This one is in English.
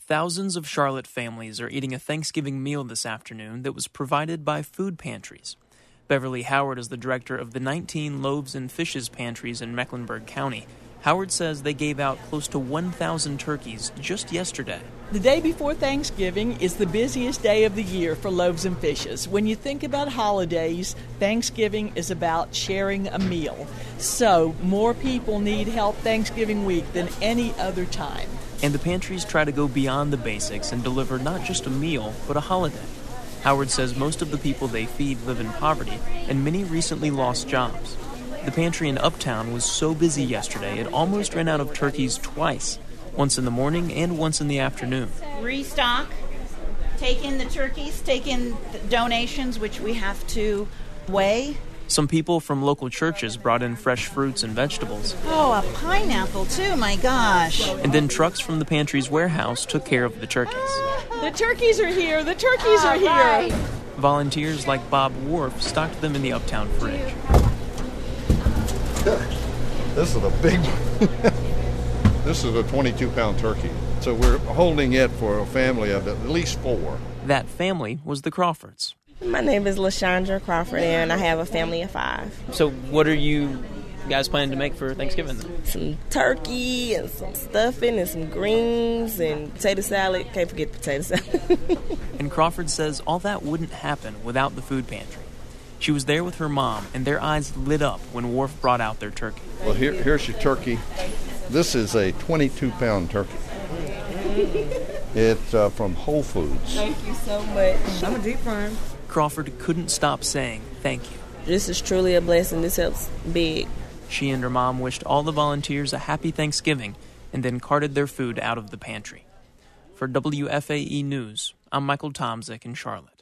Thousands of Charlotte families are eating a Thanksgiving meal this afternoon that was provided by food pantries. Beverly Howard is the director of the 19 Loaves and Fishes pantries in Mecklenburg County. Howard says they gave out close to 1,000 turkeys just yesterday. The day before Thanksgiving is the busiest day of the year for Loaves and Fishes. When you think about holidays, Thanksgiving is about sharing a meal. So more people need help Thanksgiving week than any other time. And the pantries try to go beyond the basics and deliver not just a meal, but a holiday. Howard says most of the people they feed live in poverty, and many recently lost jobs. The pantry in Uptown was so busy yesterday it almost ran out of turkeys twice, once in the morning and once in the afternoon. Restock, take in the turkeys, take in the donations, which we have to weigh. Some people from local churches brought in fresh fruits and vegetables. Oh, a pineapple too, my gosh. And then trucks from the pantry's warehouse took care of the turkeys. The turkeys are here! The turkeys are here! Right. Volunteers like Bob Wharf stocked them in the Uptown fridge. This is a big one. This is a 22-pound turkey. So we're holding it for a family of at least 4. That family was the Crawfords. My name is LaShondra Crawford, and I have a family of 5. So what are you guys planning to make for Thanksgiving then? Some turkey and some stuffing and some greens and potato salad. Can't forget potato salad. And Crawford says all that wouldn't happen without the food pantry. She was there with her mom, and their eyes lit up when Wharf brought out their turkey. Well, here's your turkey. This is a 22-pound turkey. It's from Whole Foods. Thank you so much. I'm a deep fryer. Crawford couldn't stop saying thank you. This is truly a blessing. This helps big. She and her mom wished all the volunteers a happy Thanksgiving and then carted their food out of the pantry. For WFAE News, I'm Michael Tomzik in Charlotte.